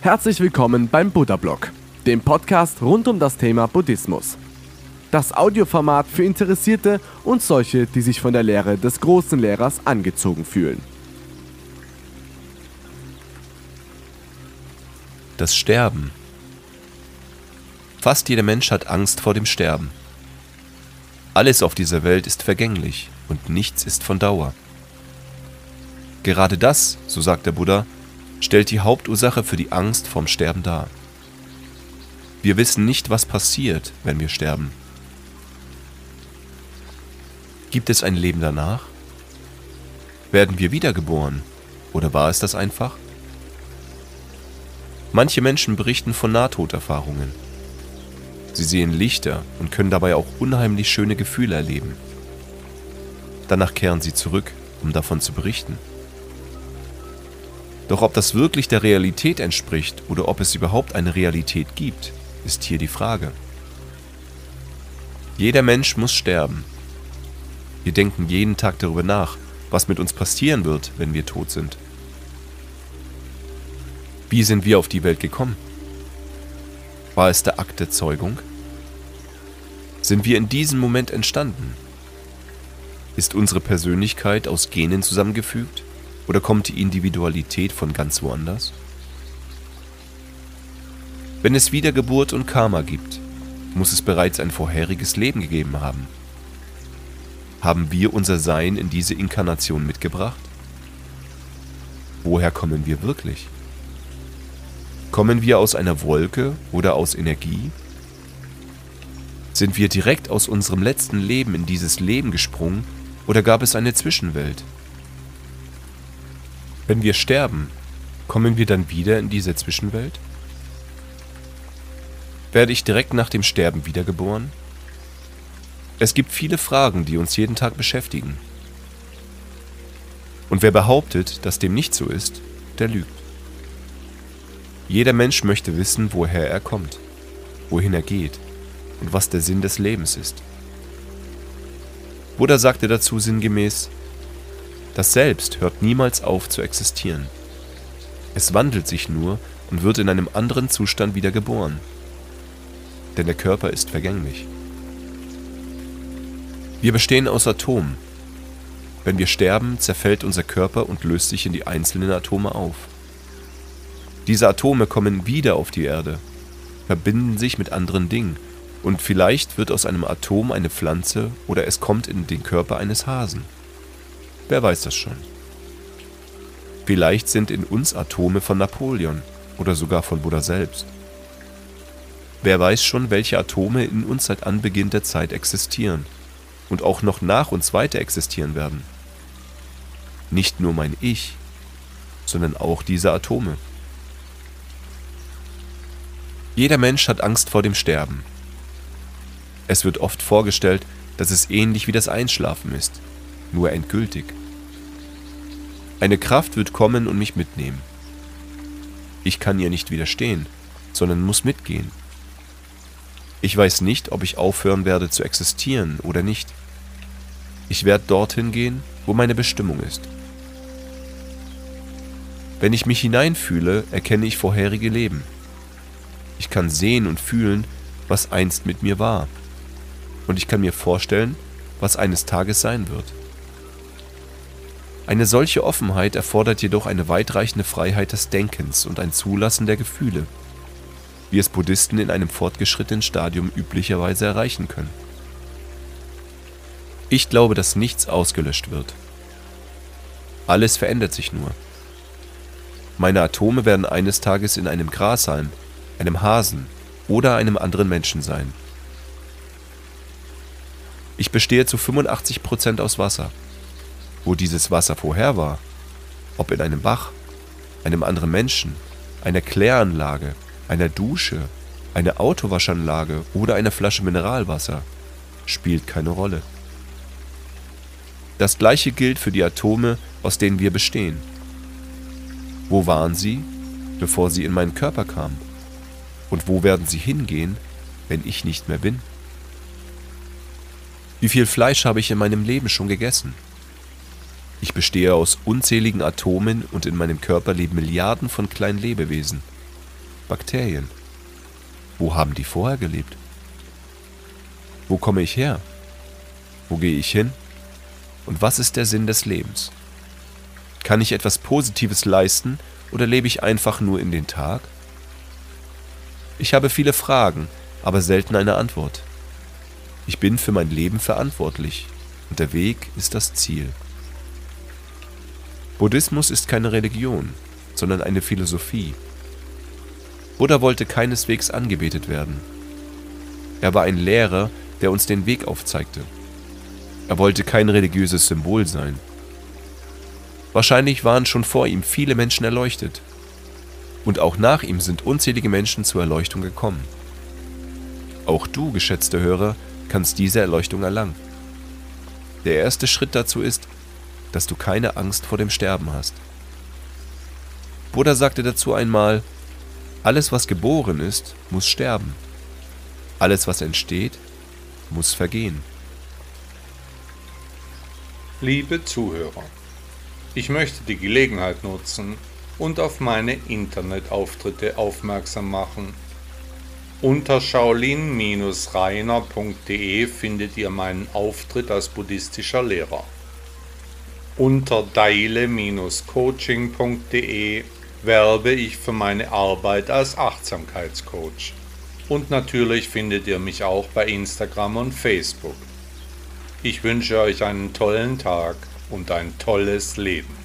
Herzlich willkommen beim Buddha-Blog, dem Podcast rund um das Thema Buddhismus. Das Audioformat für Interessierte und solche, die sich von der Lehre des großen Lehrers angezogen fühlen. Das Sterben. Fast jeder Mensch hat Angst vor dem Sterben. Alles auf dieser Welt ist vergänglich und nichts ist von Dauer. Gerade das, so sagt der Buddha, stellt die Hauptursache für die Angst vorm Sterben dar. Wir wissen nicht, was passiert, wenn wir sterben. Gibt es ein Leben danach? Werden wir wiedergeboren? Oder war es das einfach? Manche Menschen berichten von Nahtoderfahrungen. Sie sehen Lichter und können dabei auch unheimlich schöne Gefühle erleben. Danach kehren sie zurück, um davon zu berichten. Doch ob das wirklich der Realität entspricht oder ob es überhaupt eine Realität gibt, ist hier die Frage. Jeder Mensch muss sterben. Wir denken jeden Tag darüber nach, was mit uns passieren wird, wenn wir tot sind. Wie sind wir auf die Welt gekommen? War es der Akt der Zeugung? Sind wir in diesem Moment entstanden? Ist unsere Persönlichkeit aus Genen zusammengefügt oder kommt die Individualität von ganz woanders? Wenn es Wiedergeburt und Karma gibt, muss es bereits ein vorheriges Leben gegeben haben. Haben wir unser Sein in diese Inkarnation mitgebracht? Woher kommen wir wirklich? Kommen wir aus einer Wolke oder aus Energie? Sind wir direkt aus unserem letzten Leben in dieses Leben gesprungen oder gab es eine Zwischenwelt? Wenn wir sterben, kommen wir dann wieder in diese Zwischenwelt? Werde ich direkt nach dem Sterben wiedergeboren? Es gibt viele Fragen, die uns jeden Tag beschäftigen. Und wer behauptet, dass dem nicht so ist, der lügt. Jeder Mensch möchte wissen, woher er kommt, wohin er geht und was der Sinn des Lebens ist. Buddha sagte dazu sinngemäß: Das Selbst hört niemals auf zu existieren. Es wandelt sich nur und wird in einem anderen Zustand wieder geboren. Denn der Körper ist vergänglich. Wir bestehen aus Atomen. Wenn wir sterben, zerfällt unser Körper und löst sich in die einzelnen Atome auf. Diese Atome kommen wieder auf die Erde, verbinden sich mit anderen Dingen und vielleicht wird aus einem Atom eine Pflanze oder es kommt in den Körper eines Hasen. Wer weiß das schon? Vielleicht sind in uns Atome von Napoleon oder sogar von Buddha selbst. Wer weiß schon, welche Atome in uns seit Anbeginn der Zeit existieren und auch noch nach uns weiter existieren werden. Nicht nur mein Ich, sondern auch diese Atome. Jeder Mensch hat Angst vor dem Sterben. Es wird oft vorgestellt, dass es ähnlich wie das Einschlafen ist, nur endgültig. Eine Kraft wird kommen und mich mitnehmen. Ich kann ihr nicht widerstehen, sondern muss mitgehen. Ich weiß nicht, ob ich aufhören werde zu existieren oder nicht. Ich werde dorthin gehen, wo meine Bestimmung ist. Wenn ich mich hineinfühle, erkenne ich vorherige Leben. Ich kann sehen und fühlen, was einst mit mir war. Und ich kann mir vorstellen, was eines Tages sein wird. Eine solche Offenheit erfordert jedoch eine weitreichende Freiheit des Denkens und ein Zulassen der Gefühle, wie es Buddhisten in einem fortgeschrittenen Stadium üblicherweise erreichen können. Ich glaube, dass nichts ausgelöscht wird. Alles verändert sich nur. Meine Atome werden eines Tages in einem Grashalm, einem Hasen oder einem anderen Menschen sein. Ich bestehe zu 85% aus Wasser. Wo dieses Wasser vorher war, ob in einem Bach, einem anderen Menschen, einer Kläranlage, einer Dusche, einer Autowaschanlage oder einer Flasche Mineralwasser, spielt keine Rolle. Das Gleiche gilt für die Atome, aus denen wir bestehen. Wo waren sie, bevor sie in meinen Körper kamen? Und wo werden sie hingehen, wenn ich nicht mehr bin? Wie viel Fleisch habe ich in meinem Leben schon gegessen? Ich bestehe aus unzähligen Atomen und in meinem Körper leben Milliarden von kleinen Lebewesen. Bakterien. Wo haben die vorher gelebt? Wo komme ich her? Wo gehe ich hin? Und was ist der Sinn des Lebens? Kann ich etwas Positives leisten oder lebe ich einfach nur in den Tag? Ich habe viele Fragen, aber selten eine Antwort. Ich bin für mein Leben verantwortlich und der Weg ist das Ziel. Buddhismus ist keine Religion, sondern eine Philosophie. Buddha wollte keineswegs angebetet werden. Er war ein Lehrer, der uns den Weg aufzeigte. Er wollte kein religiöses Symbol sein. Wahrscheinlich waren schon vor ihm viele Menschen erleuchtet. Und auch nach ihm sind unzählige Menschen zur Erleuchtung gekommen. Auch du, geschätzte Hörer, kannst diese Erleuchtung erlangen. Der erste Schritt dazu ist, dass du keine Angst vor dem Sterben hast. Buddha sagte dazu einmal: Alles, was geboren ist, muss sterben. Alles, was entsteht, muss vergehen. Liebe Zuhörer, ich möchte die Gelegenheit nutzen und auf meine Internetauftritte aufmerksam machen. Unter shaolin-reiner.de findet ihr meinen Auftritt als buddhistischer Lehrer. Unter daile-coaching.de werbe ich für meine Arbeit als Achtsamkeitscoach. Und natürlich findet ihr mich auch bei Instagram und Facebook. Ich wünsche euch einen tollen Tag und ein tolles Leben.